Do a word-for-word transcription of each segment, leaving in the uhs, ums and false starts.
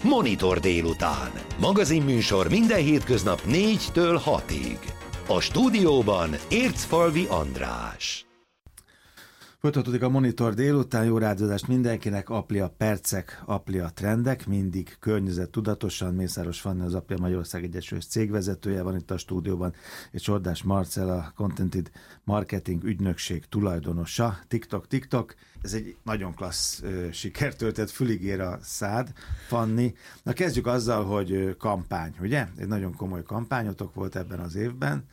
Monitor délután. Magazinműsor minden hétköznap négytől hatig. A stúdióban Ércfalvi András. Folytatódik a Monitor délután, jó rádiózást mindenkinek, Aplia percek, Aplia trendek, mindig környezettudatosan. Mészáros Fanni, az Aplia Magyarország Egyesület cégvezetője van itt a stúdióban, és Csordás Marcell, a Contented Marketing ügynökség tulajdonosa. TikTok, TikTok, ez egy nagyon klassz uh, sikertörténet, fülig ér a szád, Fanni. Na kezdjük azzal, hogy uh, kampány, ugye? Egy nagyon komoly kampányotok volt ebben az évben,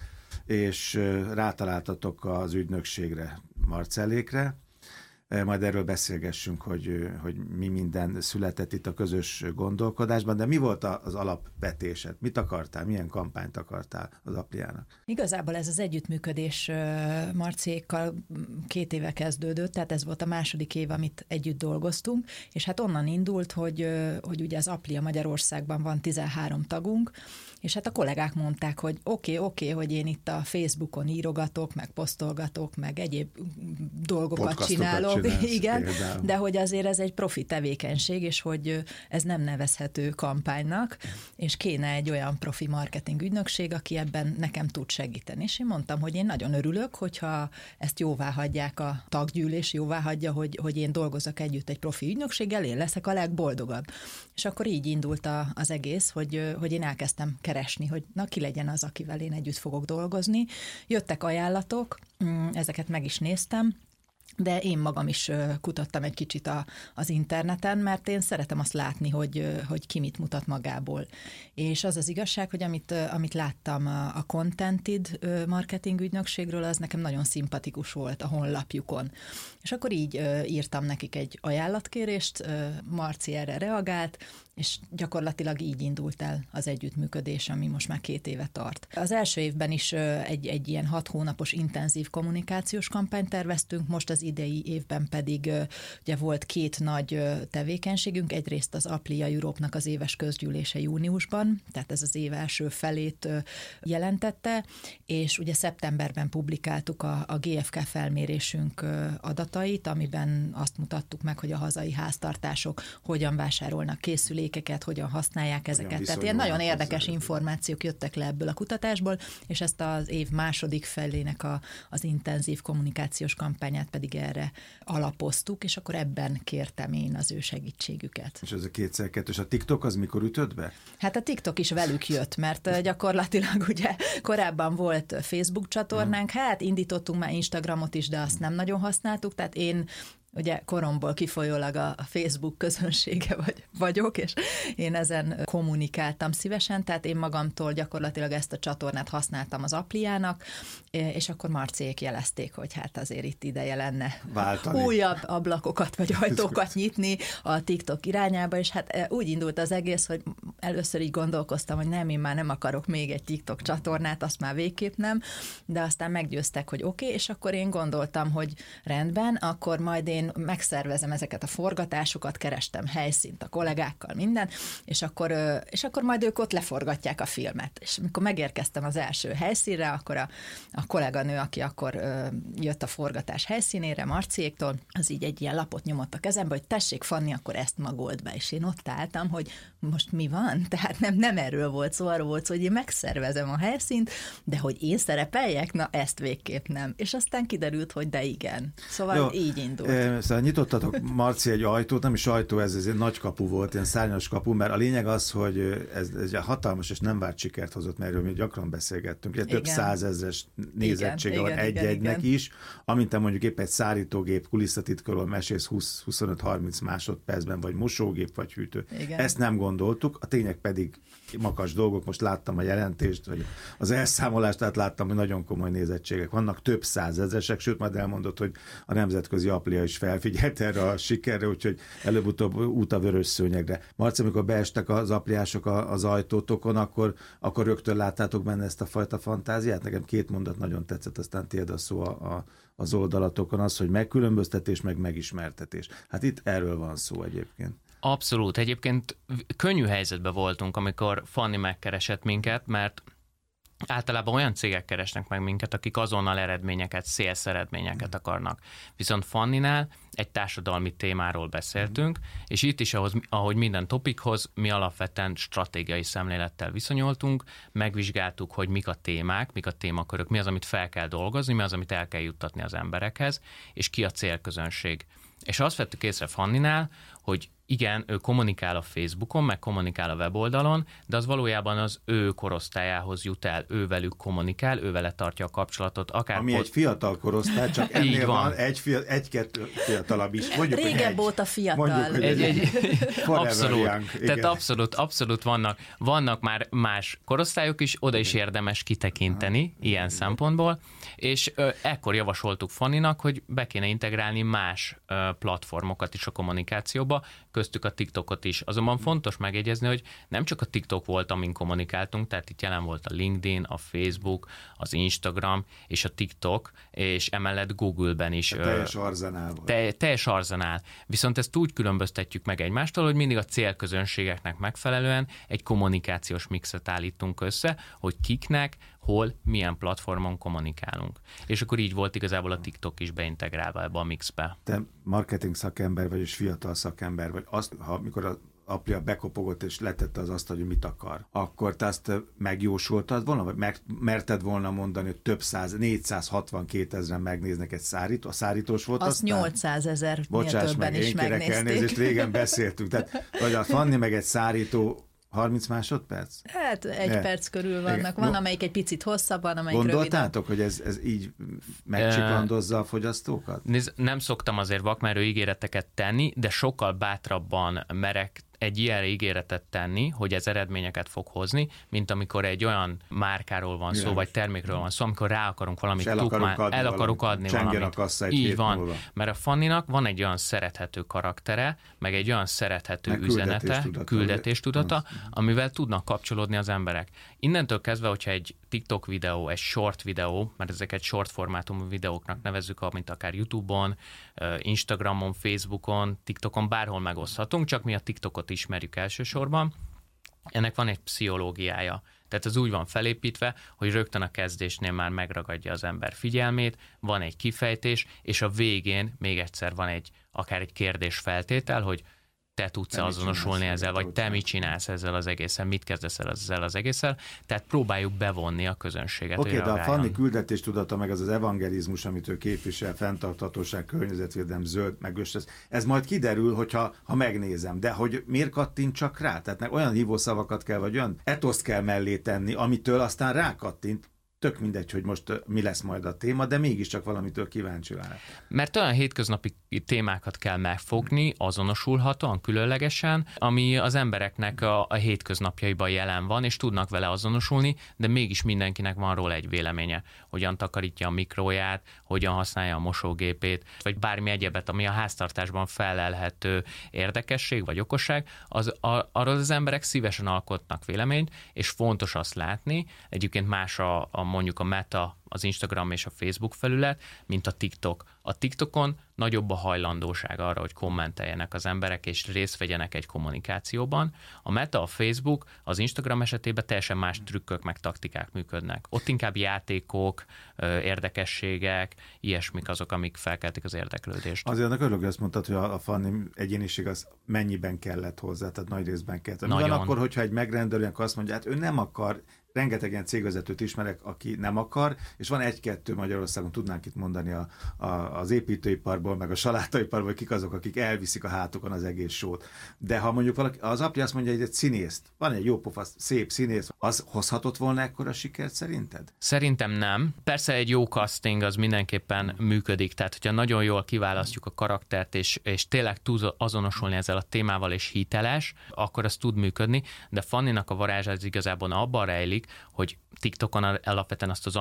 és uh, rátaláltatok az ügynökségre, Marcellékre. Majd erről beszélgessünk, hogy, hogy mi minden született itt a közös gondolkodásban, de mi volt az alapvetésed? Mit akartál? Milyen kampányt akartál az Apliának? Igazából ez az együttműködés Marciékkal két éve kezdődött, tehát ez volt a második év, amit együtt dolgoztunk, és hát onnan indult, hogy, hogy ugye az Aplia Magyarországban van tizenhárom tagunk, és hát a kollégák mondták, hogy oké, okay, oké, okay, hogy én itt a Facebookon írogatok, meg posztolgatok, meg egyéb dolgokat csinálok, igen, például. De hogy azért ez egy profi tevékenység, és hogy ez nem nevezhető kampánynak, és kéne egy olyan profi marketing ügynökség, aki ebben nekem tud segíteni. És én mondtam, hogy én nagyon örülök, hogyha ezt jóvá hagyják a taggyűlés, jóvá hagyja, hogy, hogy én dolgozok együtt egy profi ügynökséggel, én leszek a legboldogabb. És akkor így indult a, az egész, hogy, hogy én elkezdtem keresni, hogy na ki legyen az, akivel én együtt fogok dolgozni. Jöttek ajánlatok, ezeket meg is néztem, de én magam is kutattam egy kicsit a, az interneten, mert én szeretem azt látni, hogy, hogy ki mit mutat magából. És az az igazság, hogy amit, amit láttam a Contented marketing ügynökségről, az nekem nagyon szimpatikus volt a honlapjukon. És akkor így írtam nekik egy ajánlatkérést, Marci erre reagált, és gyakorlatilag így indult el az együttműködés, ami most már két éve tart. Az első évben is egy, egy ilyen hat hónapos intenzív kommunikációs kampányt terveztünk, most az idei évben pedig ugye volt két nagy tevékenységünk, egyrészt az Aplia Europe-nak az éves közgyűlése júniusban, tehát ez az év első felét jelentette, és ugye szeptemberben publikáltuk a, a gé ef ká felmérésünk adatait, amiben azt mutattuk meg, hogy a hazai háztartások hogyan vásárolnak készülékeket, hogyan használják ezeket. Hogyan Tehát ilyen nagyon érdekes hozzá. információk jöttek le ebből a kutatásból, és ezt az év második felének a, az intenzív kommunikációs kampányát pedig erre alapoztuk, és akkor ebben kértem én az ő segítségüket. És ez a kétszer kettős, a TikTok az mikor ütött be? Hát a TikTok is velük jött, mert gyakorlatilag ugye korábban volt Facebook csatornánk, hát indítottunk már Instagramot is, de azt nem nagyon használtuk, tehát én ugye koromból kifolyólag a Facebook közönsége vagy, vagyok, és én ezen kommunikáltam szívesen, tehát én magamtól gyakorlatilag ezt a csatornát használtam az Apliának, és akkor Marciék jelezték, hogy hát azért itt ideje lenne váltani, újabb ablakokat vagy ajtókat nyitni a TikTok irányába, és hát úgy indult az egész, hogy először így gondolkoztam, hogy nem, én már nem akarok még egy TikTok csatornát, azt már végképp nem, de aztán meggyőztek, hogy oké, okay, és akkor én gondoltam, hogy rendben, akkor majd én megszervezem ezeket a forgatásokat, kerestem helyszínt a kollégákkal, minden, és akkor, és akkor majd ők ott leforgatják a filmet. És amikor megérkeztem az első helyszínre, akkor a, a kolléganő, aki akkor jött a forgatás helyszínére, Marciéktól, az így egy ilyen lapot nyomott a kezembe, hogy tessék, Fanni, akkor ezt magold be. És én ott álltam, hogy most mi van? Tehát nem, nem erről volt szó, arról volt szó, hogy én megszervezem a helyszínt, de hogy én szerepeljek, na ezt végképp nem. És aztán kiderült, hogy de igen. Szóval jó, így indult. E, szóval nyitottatok, Marci, egy ajtót, nem is ajtó, ez, ez egy nagy kapu volt, ilyen szárnyas kapu, mert a lényeg az, hogy ez, ez egy hatalmas és nem várt sikert hozott, mert erről mi gyakran beszélgettünk. Ugye több százezres nézettsége van egy-egynek is, amint te mondjuk épp egy szárítógép kulisszatitkolról mesélsz húsz-huszonöt-harminc másodpercben, vagy mosógép, vagy hűtő. Igen. Ezt nem gondoltuk, a tények pedig makas dolgok, most láttam a jelentést, vagy az elszámolást, tehát láttam, hogy nagyon komoly nézettségek vannak, több százezresek, sőt, majd elmondott, hogy a nemzetközi Aplia is felfigyelt erre a sikerre, úgyhogy előbb-utóbb út a vörös szőnyegre. Marci, amikor beestek az apliások az ajtótokon, akkor, akkor rögtön láttátok benne ezt a fajta fantáziát? Nekem két mondat nagyon tetszett, aztán tiéd a szó a, a, az oldalatokon, az, hogy megkülönböztetés, meg megismertetés. Hát itt erről van szó egyébként. Abszolút. Egyébként könnyű helyzetben voltunk, amikor Fanni megkeresett minket, mert Általában olyan cégek keresnek meg minket, akik azonnal eredményeket, sales eredményeket akarnak. Viszont Fanninál egy társadalmi témáról beszéltünk, és itt is, ahhoz, ahogy minden topikhoz, mi alapvetően stratégiai szemlélettel viszonyoltunk, megvizsgáltuk, hogy mik a témák, mik a témakörök, mi az, amit fel kell dolgozni, mi az, amit el kell juttatni az emberekhez, és ki a célközönség. És azt vettük észre Fanninál, hogy igen, ő kommunikál a Facebookon, meg kommunikál a weboldalon, de az valójában az ő korosztályához jut el, ő velük kommunikál, ő vele tartja a kapcsolatot. Akár Ami pot... egy fiatal korosztály, csak ennél van, van egy, fia, egy-kettő fiatalabb is. Mondjuk, régebb óta fiatal. Mondjuk, hogy egy, egy, egy abszolút, young, tehát abszolút, abszolút vannak, vannak már más korosztályok is, oda is érdemes kitekinteni aha, ilyen szempontból, és ö, ekkor javasoltuk Fanninak, hogy be kéne integrálni más ö, platformokat is a kommunikációba, köztük a TikTokot is. Azonban fontos megjegyezni, hogy nem csak a TikTok volt, amin kommunikáltunk, tehát itt jelen volt a LinkedIn, a Facebook, az Instagram és a TikTok, és emellett Google-ben is. A teljes arzenál volt. Te, teljes arzenál. Viszont ezt úgy különböztetjük meg egymástól, hogy mindig a célközönségeknek megfelelően egy kommunikációs mixet állítunk össze, hogy kiknek, hol, milyen platformon kommunikálunk. És akkor így volt igazából a TikTok is beintegrálva ebbe a mixbe. Te marketing szakember vagy, és fiatal szakember vagy. Azt, ha mikor az apja bekopogott és letette az azt, hogy mit akar, akkor te azt megjósoltad volna, vagy meg, merted volna mondani, hogy több száz, négyszázhatvankétezren megnéznek egy szárító, a szárítós volt azt nyolcszázezernél többen meg, is megnézték. Elnézést, régen beszéltünk. Tehát, vagy a Fanni meg egy szárító harminc másodperc? Hát egy yeah. perc körül vannak. Van, amelyik egy picit hosszabb, van, amelyik Gondoltátok, rövidebb. hogy ez, ez így megcsiklandozza a fogyasztókat? Nézd, nem szoktam azért vakmerő ígéreteket tenni, de sokkal bátrabban merek egy ilyen ígéretet tenni, hogy ez eredményeket fog hozni, mint amikor egy olyan márkáról van szó, Milyen. vagy termékről van szó, amikor rá akarunk valamit el akarunk adni, el akarunk adni valamit. A kassa egy Így van, múlva. Mert a Fanninak van egy olyan szerethető karaktere, meg egy olyan szerethető meg üzenete, küldetéstudata, amivel tudnak kapcsolódni az emberek. Innentől kezdve, hogyha egy TikTok videó, egy short videó, mert ezeket short formátumú videóknak nevezzük, amit akár YouTube-on, Instagramon, Facebookon, TikTokon, bárhol megoszthatunk, csak mi a TikTokot ismerjük elsősorban. Ennek van egy pszichológiája. Tehát ez úgy van felépítve, hogy rögtön a kezdésnél már megragadja az ember figyelmét, van egy kifejtés, és a végén még egyszer van egy, akár egy kérdésfeltétel, hogy te tudsz-e azonosulni ezzel, vagy te mit csinálsz ezzel az egészen, mit kezdesz el ezzel az egésszel, tehát próbáljuk bevonni a közönséget. Oké, okay, de a Fanni küldetéstudata, meg az az evangelizmus, amit ő képvisel, fenntarthatóság, környezetvédelem, zöld, meg ez, ez majd kiderül, hogyha ha megnézem, de hogy miért kattint csak rá? Tehát olyan hívószavakat kell, vagy olyan etoszt kell mellé tenni, amitől aztán rákattint. Tök mindegy, hogy most mi lesz majd a téma, de mégiscsak valamitől kíváncsi lehet. Mert olyan hétköznapi témákat kell megfogni, azonosulhatóan, különlegesen, ami az embereknek a, a hétköznapjaiban jelen van, és tudnak vele azonosulni, de mégis mindenkinek van róla egy véleménye. Hogyan takarítja a mikróját, hogyan használja a mosógépét, vagy bármi egyebet, ami a háztartásban felelhető érdekesség vagy okosság, az, a, arról az emberek szívesen alkotnak véleményt, és fontos azt látni, egyébként más a, a mondjuk a Meta, az Instagram és a Facebook felület, mint a TikTok. A TikTokon nagyobb a hajlandóság arra, hogy kommenteljenek az emberek, és részt vegyenek egy kommunikációban. A Meta, a Facebook, az Instagram esetében teljesen más trükkök meg taktikák működnek. Ott inkább játékok, érdekességek, ilyesmik azok, amik felkeltik az érdeklődést. Azért annak örülök, hogy azt mondtad, hogy a Fanni egyéniség az mennyiben kellett hozzá, tehát nagy részben kellett. Mi van akkor, hogyha egy megrendelő, akkor azt mondja, hát ő nem akar, rengeteg ilyen cégvezetőt ismerek, aki nem akar, és van egy-kettő Magyarországon, tudnánk itt mondani a, a, az építőiparból, meg a salátaiparból, kik azok, akik elviszik a hátukon az egész sót. De ha mondjuk valaki, az apja azt mondja, hogy egy színészt, van egy jó pofa, szép színész, az hozhatott volna ekkora sikert szerinted? Szerintem nem. Persze egy jó casting az mindenképpen működik, tehát hogyha nagyon jól kiválasztjuk a karaktert, és, és tényleg tud azonosulni ezzel a témával, és hiteles, akkor az tud működni, de Fanninak a varázsa az igazából abban rejlik, hogy TikTokon alapvetően azt az anyuka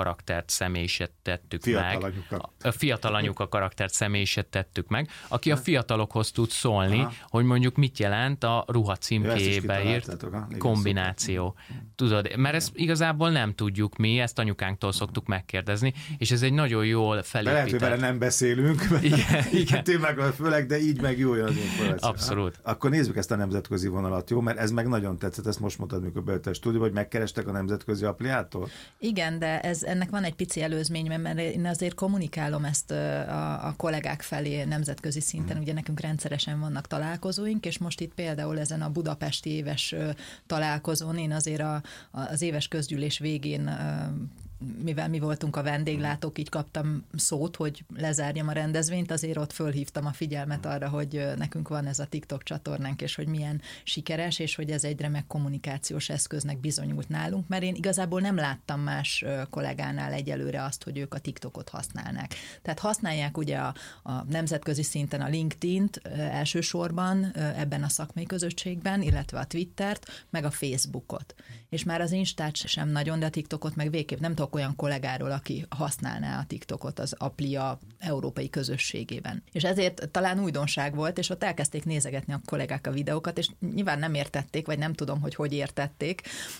karaktert személyisítettük fiatal meg. Anyuka. A fiatal anyuka karaktert személyisítettük meg, aki a fiatalokhoz tud szólni, aha, hogy mondjuk mit jelent a ruha címkéjébe írt kombináció. Tudod, mert ezt igazából nem tudjuk mi, ezt anyukánktól szoktuk megkérdezni, és ez egy nagyon jól felépített. Lehet, hogy vele nem beszélünk, igen, igen. Tényleg főleg, de így meg jó jön az információ. Abszolút. Akkor nézzük ezt a nemzetközi vonalat, jó? Mert ez meg nagyon tetszett, ezt most mondtad, mikor bejöttél a stúdióba, hogy megkerestek a nemzetközi appliától? Igen, de ez, ennek van egy pici előzmény, mert én azért kommunikálom ezt a, a kollégák felé nemzetközi szinten, hmm. ugye nekünk rendszeresen vannak találkozóink, és most itt például ezen a budapesti éves találkozón én azért a, az éves közgyűlés végén, mivel mi voltunk a vendéglátók, így kaptam szót, hogy lezárjam a rendezvényt, azért ott fölhívtam a figyelmet arra, hogy nekünk van ez a TikTok csatornánk, és hogy milyen sikeres, és hogy ez egy remek kommunikációs eszköznek bizonyult nálunk, mert én igazából nem láttam más kollégánál egyelőre azt, hogy ők a TikTokot használnák. Tehát használják ugye a, a nemzetközi szinten a LinkedIn-t elsősorban ebben a szakmai közösségben, illetve a Twittert, meg a Facebookot. És már az Instát sem nagyon, de a TikTokot meg végképp nem tudok olyan kollégáról, aki használná a TikTokot az Applia európai közösségében. És ezért talán újdonság volt, és ott elkezdték nézegetni a kollégák a videókat, és nyilván nem értették, vagy nem tudom, hogy hogy értették,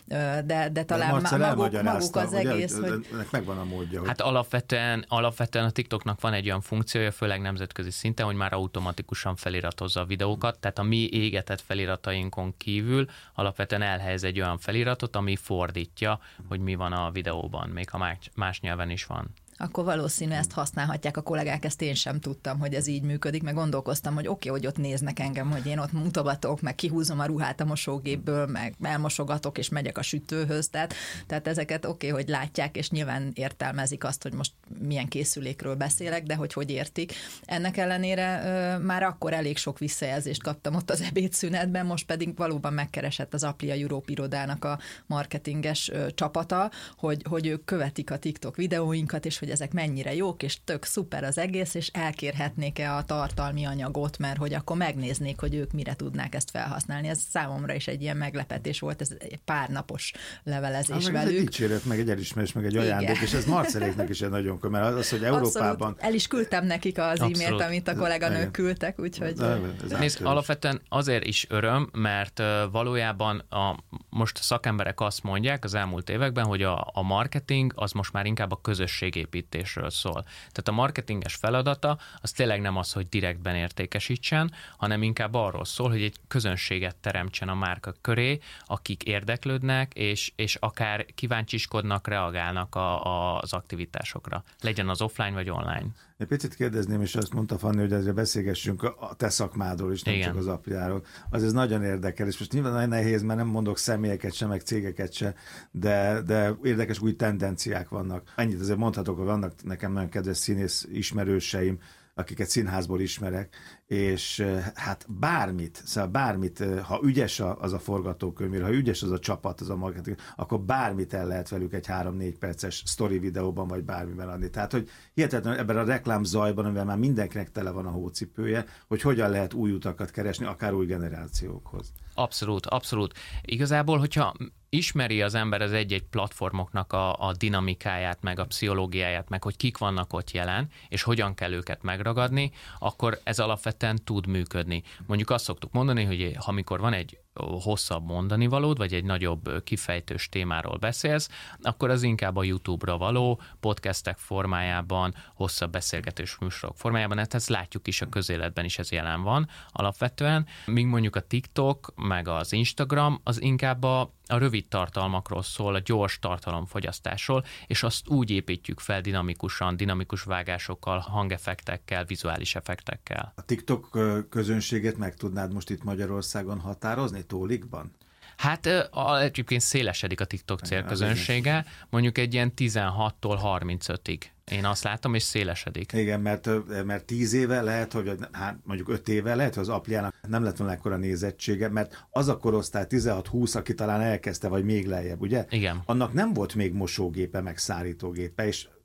de, de talán de maguk, maguk az ugye, egész, hogy... Ennek megvan a módja. Hogy... Hát alapvetően, alapvetően a TikToknak van egy olyan funkciója, főleg nemzetközi szinten, hogy már automatikusan feliratozza a videókat, tehát a mi égetett feliratainkon kívül alapvetően elhelyez egy olyan feliratot, ami fordítja, hogy mi van a videóban, még ha más, más nyelven is van. Akkor valószínű ezt használhatják a kollégák, ezt én sem tudtam, hogy ez így működik, meg gondolkoztam, hogy oké, okay, hogy ott néznek engem, hogy én ott mutogatok, meg kihúzom a ruhát a mosógépből, meg elmosogatok, és megyek a sütőhöz, tehát, tehát ezeket oké, okay, hogy látják, és nyilván értelmezik azt, hogy most milyen készülékről beszélek, de hogy hogy értik. Ennek ellenére ö, már akkor elég sok visszajelzést kaptam ott az ebédszünetben, most pedig valóban megkeresett az Applia Europe irodának a marketinges ö, csapata, hogy, hogy ők követik a TikTok videóinkat, és hogy ezek mennyire jók, és tök szuper az egész, és elkérhetnék-e a tartalmi anyagot, mert hogy akkor megnéznék, hogy ők mire tudnák ezt felhasználni. Ez számomra is egy ilyen meglepetés volt, ez egy pár napos levelezés ah, velük. Ez egy dicséret, meg egy elismerés, meg egy ajándék, igen. És ez Marceléknek is egy nagyon komoly, mert az, hogy Európában... Abszolút. El is küldtem nekik az Abszolút. e-mailt, amit a kolléganők küldtek, úgyhogy... Nézd, alapvetően azért is öröm, mert valójában a, most szakemberek azt mondják az elmúlt években, hogy a, a marketing az most már inkább a közösségépítésről szól. Tehát a marketinges feladata az tényleg nem az, hogy direktben értékesítsen, hanem inkább arról szól, hogy egy közönséget teremtsen a márka köré, akik érdeklődnek, és, és akár kíváncsiskodnak, reagálnak a, a, az aktivitásokra. Legyen az offline vagy online. Egy picit kérdezném, és azt mondta Fanni, hogy ezzel beszélgessünk a te szakmádról is, nem Igen. csak az Appliáról. Az ez nagyon érdekel, és most nyilván nagyon nehéz, mert nem mondok személyeket se, meg cégeket se, de, de érdekes új tendenciák vannak. Ennyit azért mondhatok, hogy vannak nekem nagyon kedves színész ismerőseim, akiket színházból ismerek, és hát bármit, szóval bármit, ha ügyes az a forgatókönyv, ha ügyes az a csapat, az a marketing, akkor bármit el lehet velük egy három-négy perces sztori videóban, vagy bármiben adni. Tehát, hogy hihetetlen ebben a reklám zajban, amivel már mindenkinek tele van a hócipője, hogy hogyan lehet új utakat keresni, akár új generációkhoz. Abszolút, abszolút. Igazából, hogyha ismeri az ember az egy-egy platformoknak a, a dinamikáját, meg a pszichológiáját, meg hogy kik vannak ott jelen, és hogyan kell őket megragadni, akkor ez alapvetően tud működni. Mondjuk azt szoktuk mondani, hogy ha amikor van egy hosszabb mondani valód, vagy egy nagyobb kifejtős témáról beszélsz, akkor az inkább a YouTube-ra való, podcastek formájában, hosszabb beszélgetős műsorok formájában, hát ezt látjuk is a közéletben is, ez jelen van alapvetően. Míg mondjuk a TikTok, meg az Instagram, az inkább a, a rövid tartalmakról szól, a gyors tartalomfogyasztásról, és azt úgy építjük fel dinamikusan, dinamikus vágásokkal, hangeffektekkel, vizuális effektekkel. A TikTok közönséget meg tudnád most itt Magyarországon határozni, Tólikban? Hát egyébként szélesedik a TikTok célközönsége, mondjuk egy ilyen tizenhattól harmincötig. Én azt látom, és szélesedik. Igen, mert, mert tíz éve lehet, hogy hát mondjuk öt éve lehet, hogy az Appliának nem lett volna ekkora nézettsége, mert az a korosztály tizenhat-húsz, aki talán elkezdte, vagy még lejjebb, ugye? Igen. Annak nem volt még mosógépe, meg szárítógépe, és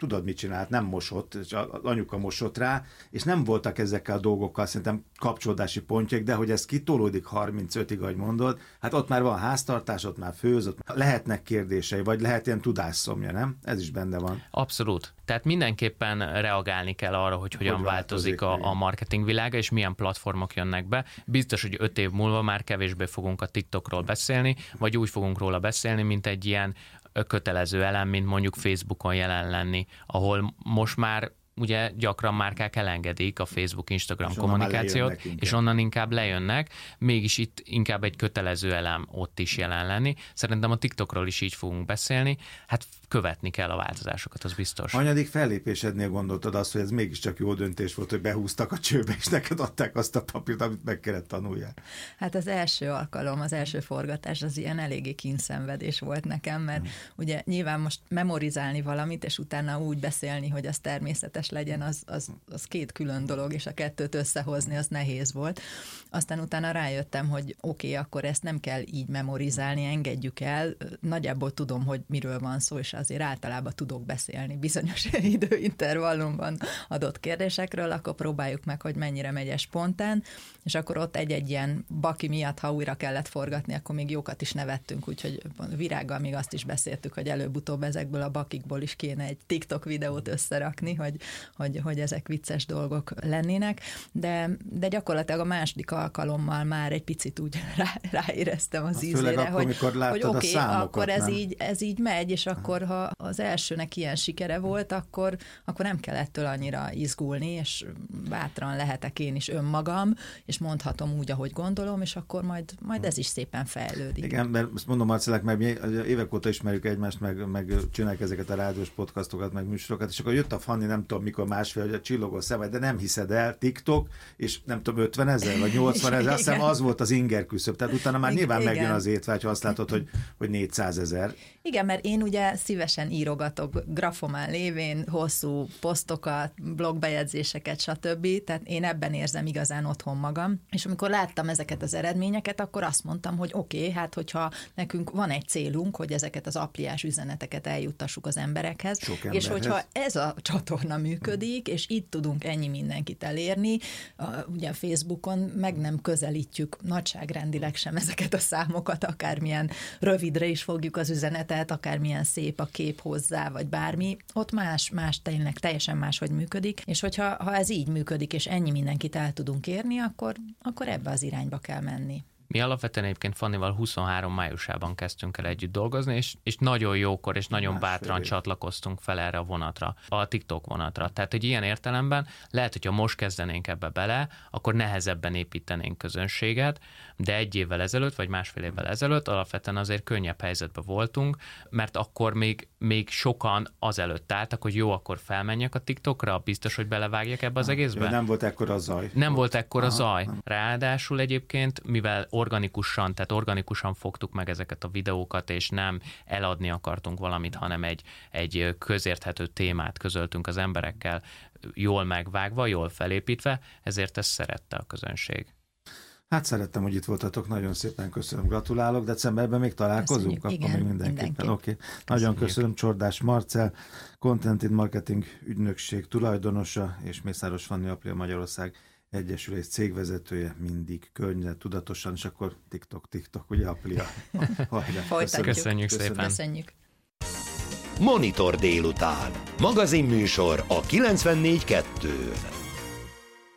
tudod, mit csinált, nem mosott, és az anyuka mosott rá, és nem voltak ezekkel a dolgokkal szerintem kapcsolódási pontjak, de hogy ez kitolódik harmincötig, ahogy mondod, hát ott már van háztartás, ott már főz, ott lehetnek kérdései, vagy lehet ilyen tudásszomja, nem? Ez is benne van. Abszolút. Tehát mindenképpen reagálni kell arra, hogy hogyan hogy változik, változik a, a marketing világa, és milyen platformok jönnek be. Biztos, hogy öt év múlva már kevésbé fogunk a TikTokról beszélni, vagy úgy fogunk róla beszélni, mint egy ilyen kötelező elem, mint mondjuk Facebookon jelen lenni, ahol most már ugye gyakran márkák elengedik a Facebook, Instagram és kommunikációt, és onnan inkább lejönnek, mégis itt inkább egy kötelező elem ott is jelen lenni. Szerintem a TikTokról is így fogunk beszélni, hát követni kell a változásokat, az biztos. Hanyadik fellépésednél gondoltad azt, hogy ez mégiscsak jó döntés volt, hogy behúztak a csőbe, és neked adták azt a papírt, amit meg kellett tanuljál? Hát az első alkalom, az első forgatás az ilyen eléggé kínszenvedés volt nekem, mert hmm. ugye nyilván most memorizálni valamit, és utána úgy beszélni, hogy az természetes legyen, az, az, az két külön dolog, és a kettőt összehozni, az nehéz volt. Aztán utána rájöttem, hogy oké, okay, akkor ezt nem kell így memorizálni, engedjük el, nagyjából tudom, hogy miről van szó, és azért általában tudok beszélni bizonyos időintervallumban adott kérdésekről, akkor próbáljuk meg, hogy mennyire megy spontán, és akkor ott egy-egy ilyen baki miatt, ha újra kellett forgatni, akkor még jókat is nevettünk, úgyhogy Virággal még azt is beszéltük, hogy előbb-utóbb ezekből a bakikból is kéne egy TikTok videót összerakni, hogy, hogy, hogy ezek vicces dolgok lennének, de, de gyakorlatilag a második alkalommal már egy picit úgy rá, ráéreztem az ízére, hogy, hogy oké, okay, akkor ez így, ez így megy, és akkor ha az elsőnek ilyen sikere volt, akkor, akkor nem kell ettől annyira izgulni, és bátran lehetek én is önmagam, és mondhatom úgy, ahogy gondolom, és akkor majd, majd ez is szépen fejlődik. Igen, mert azt mondom, Marcellák, mert mi évek óta ismerjük egymást, meg, meg csináljuk ezeket a rádiós podcastokat, meg műsorokat, és akkor jött a Fanni, nem tudom mikor másfél, hogy a csillogó szemed, de nem hiszed el, TikTok, és nem tudom, ötven ezer, vagy nyolcvan ezer, azt hiszem az volt az inger küszöb. Tehát utána már nyilván igen. megjön az étvágy, ha azt látod, hogy, hogy négyszázezer. Igen, mert én ugye szívesen írogatok grafomán lévén, hosszú posztokat, blogbejegyzéseket, stb. Tehát én ebben érzem igazán otthon magam. És amikor láttam ezeket az eredményeket, akkor azt mondtam, hogy oké, okay, hát hogyha nekünk van egy célunk, hogy ezeket az appliás üzeneteket eljuttassuk az emberekhez, és hogyha ez a csatorna működik, és itt tudunk ennyi mindenkit elérni, ugye a Facebookon meg nem közelítjük nagyságrendileg sem ezeket a számokat, akármilyen rövidre is fogjuk az üzenetet, akármilyen szép a kép hozzá, vagy bármi, ott más, más tényleg teljesen máshogy működik, és hogyha ha ez így működik, és ennyi mindenkit el tudunk érni, akkor, akkor ebbe az irányba kell menni. Mi alapvetően egyébként Fannival huszonhárom májusában kezdtünk el együtt dolgozni, és, és nagyon jókor és nagyon Más bátran félé. csatlakoztunk fel erre a vonatra, a TikTok vonatra. Tehát, hogy ilyen értelemben lehet, hogyha most kezdenénk ebbe bele, akkor nehezebben építenénk közönséget, de egy évvel ezelőtt, vagy másfél évvel ezelőtt alapvetően azért könnyebb helyzetben voltunk, mert akkor még, még sokan azelőtt álltak, hogy jó, akkor felmenjek a TikTokra, biztos, hogy belevágjak ebbe az ha, egészbe. Nem volt ekkora zaj. Nem volt ekkora zaj. Ráadásul egyébként, mivel organikusan, tehát organikusan fogtuk meg ezeket a videókat, és nem eladni akartunk valamit, hanem egy, egy közérthető témát közöltünk az emberekkel, jól megvágva, jól felépítve, ezért ezt szerette a közönség. Hát szerettem, hogy itt voltatok, nagyon szépen köszönöm, gratulálok, decemberben még találkozunk, köszönjük, akkor igen, még mindenképpen. mindenképp. Oké. Okay. Nagyon köszönöm, Csordás Marcell, Content Marketing ügynökség tulajdonosa, és Mészáros Fanni Applia Magyarország Egyesülés cégvezetője, mindig környezet tudatosan, és akkor TikTok, TikTok, ugye Applia. Folytatjuk. Köszönjük szépen. Köszönjük. Monitor délután. Magazinműsor a kilencvennégy kettőn.